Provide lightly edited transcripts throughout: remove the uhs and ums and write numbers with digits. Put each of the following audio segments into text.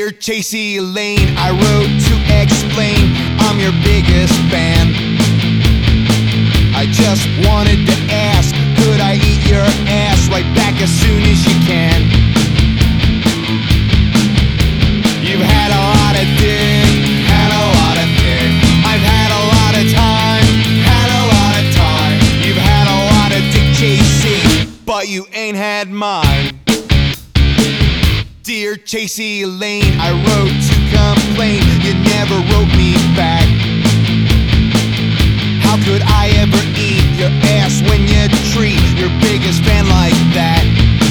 Dear Chasey Lane, I wrote to explain I'm your biggest fan. I just wanted to ask, could I eat your ass right back as soon as you can? You've had a lot of dick, had a lot of dick. I've had a lot of time, had a lot of time. You've had a lot of dick, Chasey, but you ain't had mine. Dear Chasey Lane, I wrote to complain, you never wrote me back. How could I ever eat your ass when you treat your biggest fan like that?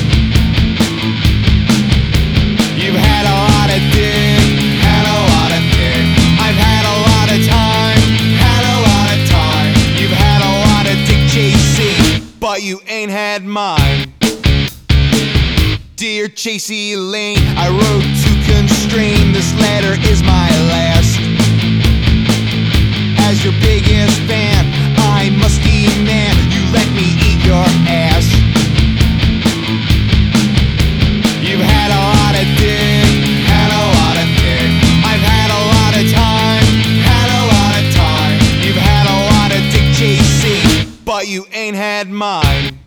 You've had a lot of dick, had a lot of dick. I've had a lot of time, had a lot of time. You've had a lot of dick, Chasey, but you ain't had mine. Dear Chasey Lane, I wrote to constrain, this letter is my last. As your biggest fan, I must demand you let me eat your ass. You've had a lot of dick, had a lot of dick. I've had a lot of time, had a lot of time. You've had a lot of dick, Chasey, but you ain't had mine.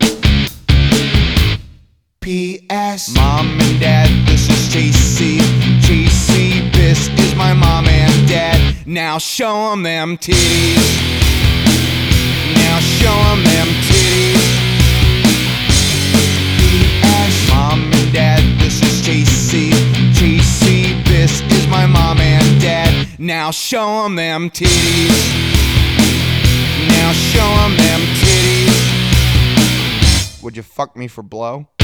P.S. Mom and Dad, this is Chasey. Chasey, this is my mom and dad. Now show 'em them titties. Now show 'em them titties. P.S. Mom and Dad, this is Chasey. Chasey, this is my mom and dad. Now show 'em them titties. Now show 'em them titties. Would you fuck me for blow?